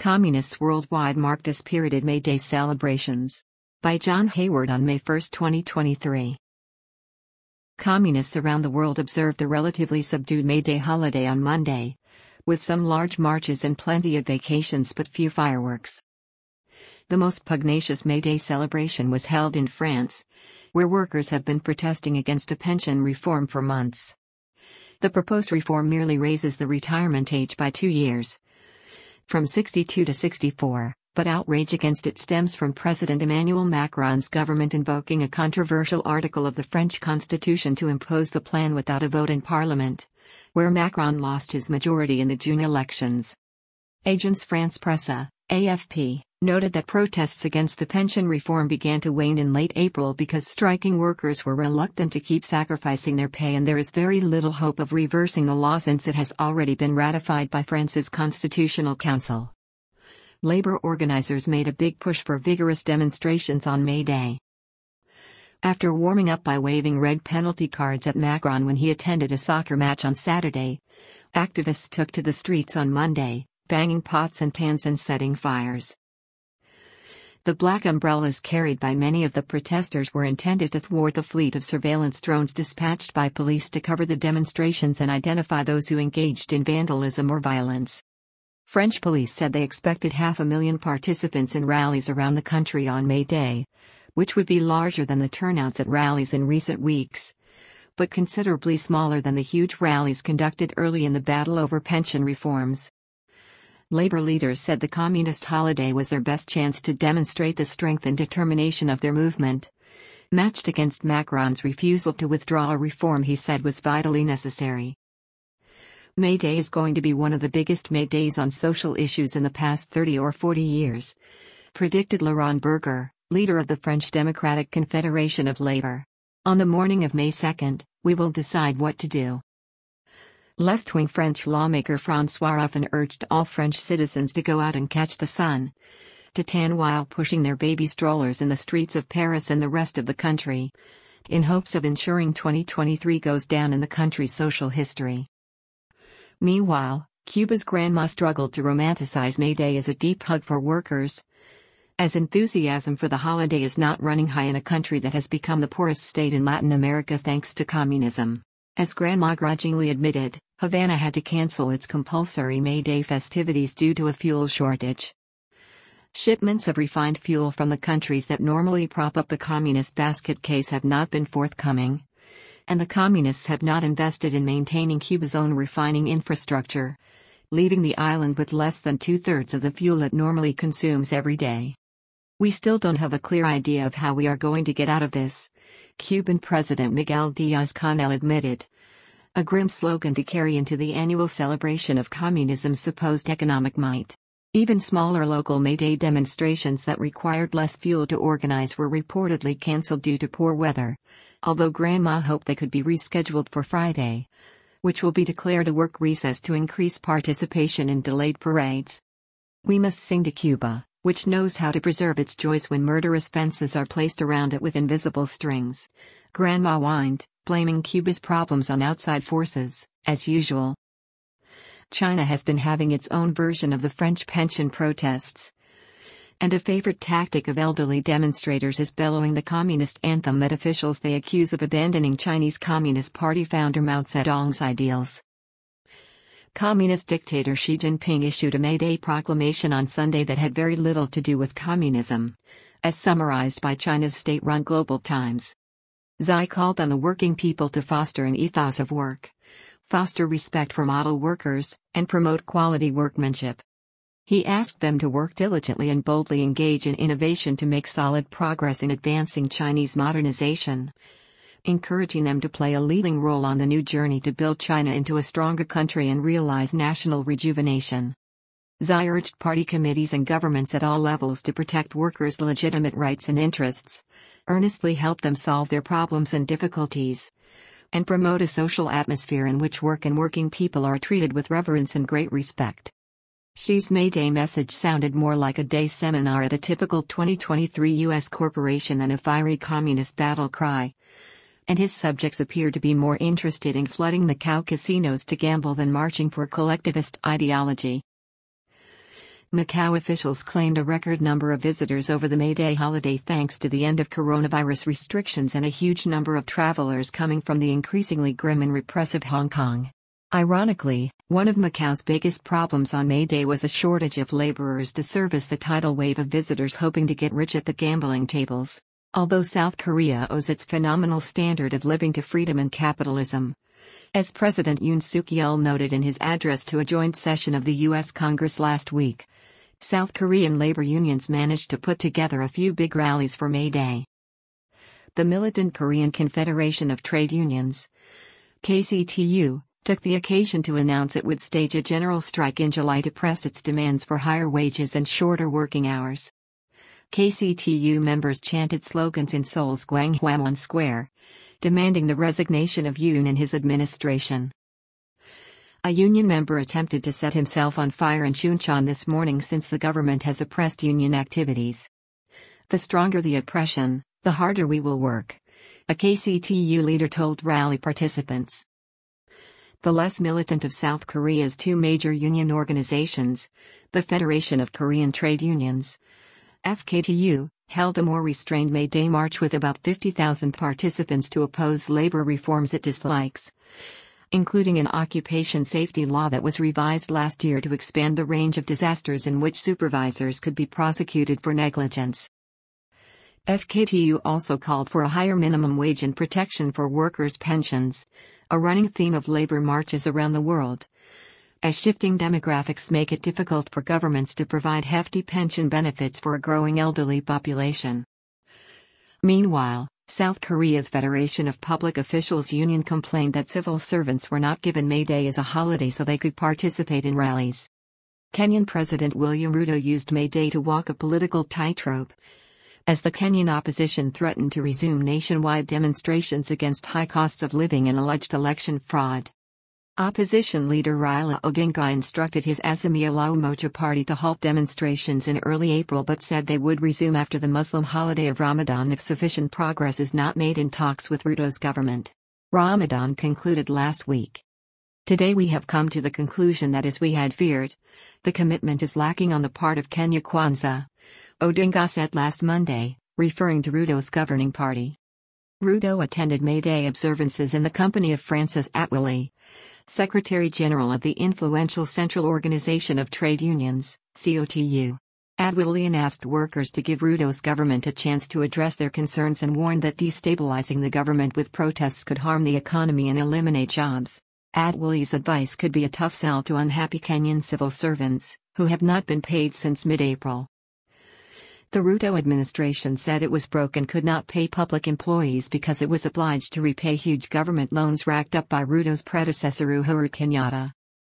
Communists worldwide marked a spirited May Day celebrations. By John Hayward on May 1, 2023. Communists around the world observed a relatively subdued May Day holiday on Monday, with some large marches and plenty of vacations but few fireworks. The most pugnacious May Day celebration was held in France, where workers have been protesting against a pension reform for months. The proposed reform merely raises the retirement age by 2 years, from 62 to 64, but outrage against it stems from President Emmanuel Macron's government invoking a controversial article of the French constitution to impose the plan without a vote in parliament, where Macron lost his majority in the June elections. Agence France-Presse, AFP, noted that protests against the pension reform began to wane in late April because striking workers were reluctant to keep sacrificing their pay, and there is very little hope of reversing the law since it has already been ratified by France's Constitutional Council. Labor organizers made a big push for vigorous demonstrations on May Day. After warming up by waving red penalty cards at Macron when he attended a soccer match on Saturday, activists took to the streets on Monday, banging pots and pans and setting fires. The black umbrellas carried by many of the protesters were intended to thwart the fleet of surveillance drones dispatched by police to cover the demonstrations and identify those who engaged in vandalism or violence. French police said they expected 500,000 participants in rallies around the country on May Day, which would be larger than the turnouts at rallies in recent weeks, but considerably smaller than the huge rallies conducted early in the battle over pension reforms. Labor leaders said the communist holiday was their best chance to demonstrate the strength and determination of their movement, matched against Macron's refusal to withdraw a reform he said was vitally necessary. May Day is going to be one of the biggest May Days on social issues in the past 30 or 40 years, predicted Laurent Berger, leader of the French Democratic Confederation of Labor. On the morning of May 2, we will decide what to do. Left-wing French lawmaker François Ruffin urged all French citizens to go out and catch the sun, to tan while pushing their baby strollers in the streets of Paris and the rest of the country, in hopes of ensuring 2023 goes down in the country's social history. Meanwhile, Cuba's grandma struggled to romanticize May Day as a deep hug for workers, as enthusiasm for the holiday is not running high in a country that has become the poorest state in Latin America thanks to communism. As Grandma grudgingly admitted, Havana had to cancel its compulsory May Day festivities due to a fuel shortage. Shipments of refined fuel from the countries that normally prop up the communist basket case have not been forthcoming, and the communists have not invested in maintaining Cuba's own refining infrastructure, leaving the island with less than 2/3 of the fuel it normally consumes every day. We still don't have a clear idea of how we are going to get out of this, Cuban President Miguel Díaz-Canel admitted, a grim slogan to carry into the annual celebration of communism's supposed economic might. Even smaller local May Day demonstrations that required less fuel to organize were reportedly cancelled due to poor weather, although Grandma hoped they could be rescheduled for Friday, which will be declared a work recess to increase participation in delayed parades. We must sing to Cuba, which knows how to preserve its joys when murderous fences are placed around it with invisible strings, Grandma whined, blaming Cuba's problems on outside forces, as usual. China has been having its own version of the French pension protests, and a favorite tactic of elderly demonstrators is bellowing the communist anthem at officials they accuse of abandoning Chinese Communist Party founder Mao Zedong's ideals. Communist dictator Xi Jinping issued a May Day proclamation on Sunday that had very little to do with communism, as summarized by China's state-run Global Times. Xi called on the working people to foster an ethos of work, foster respect for model workers, and promote quality workmanship. He asked them to work diligently and boldly engage in innovation to make solid progress in advancing Chinese modernization, encouraging them to play a leading role on the new journey to build China into a stronger country and realize national rejuvenation. Xi urged party committees and governments at all levels to protect workers' legitimate rights and interests, earnestly help them solve their problems and difficulties, and promote a social atmosphere in which work and working people are treated with reverence and great respect. Xi's May Day message sounded more like a day seminar at a typical 2023 U.S. corporation than a fiery communist battle cry, and his subjects appeared to be more interested in flooding Macau casinos to gamble than marching for collectivist ideology. Macau officials claimed a record number of visitors over the May Day holiday thanks to the end of coronavirus restrictions and a huge number of travelers coming from the increasingly grim and repressive Hong Kong. Ironically, one of Macau's biggest problems on May Day was a shortage of laborers to service the tidal wave of visitors hoping to get rich at the gambling tables. Although South Korea owes its phenomenal standard of living to freedom and capitalism. As President Yoon Suk-yeol noted in his address to a joint session of the U.S. Congress last week, South Korean labor unions managed to put together a few big rallies for May Day. The militant Korean Confederation of Trade Unions, KCTU, took the occasion to announce it would stage a general strike in July to press its demands for higher wages and shorter working hours. KCTU members chanted slogans in Seoul's Gwanghwamun Square, demanding the resignation of Yoon and his administration. A union member attempted to set himself on fire in Chuncheon this morning since the government has oppressed union activities. "The stronger the oppression, the harder we will work," a KCTU leader told rally participants. The less militant of South Korea's two major union organizations, the Federation of Korean Trade Unions, FKTU, held a more restrained May Day march with about 50,000 participants to oppose labor reforms it dislikes, including an occupation safety law that was revised last year to expand the range of disasters in which supervisors could be prosecuted for negligence. FKTU also called for a higher minimum wage and protection for workers' pensions, a running theme of labor marches around the world, as shifting demographics make it difficult for governments to provide hefty pension benefits for a growing elderly population. Meanwhile, South Korea's Federation of Public Officials Union complained that civil servants were not given May Day as a holiday so they could participate in rallies. Kenyan President William Ruto used May Day to walk a political tightrope, as the Kenyan opposition threatened to resume nationwide demonstrations against high costs of living and alleged election fraud. Opposition leader Raila Odinga instructed his Azimio la Umoja party to halt demonstrations in early April but said they would resume after the Muslim holiday of Ramadan if sufficient progress is not made in talks with Ruto's government. Ramadan concluded last week. "Today we have come to the conclusion that, as we had feared, the commitment is lacking on the part of Kenya Kwanza," Odinga said last Monday, referring to Ruto's governing party. Ruto attended May Day observances in the company of Francis Atwoli, Secretary General of the influential Central Organization of Trade Unions, COTU. Atwoli asked workers to give Ruto's government a chance to address their concerns and warned that destabilizing the government with protests could harm the economy and eliminate jobs. Atwoli's advice could be a tough sell to unhappy Kenyan civil servants, who have not been paid since mid-April. The Ruto administration said it was broke and could not pay public employees because it was obliged to repay huge government loans racked up by Ruto's predecessor Uhuru Kenyatta.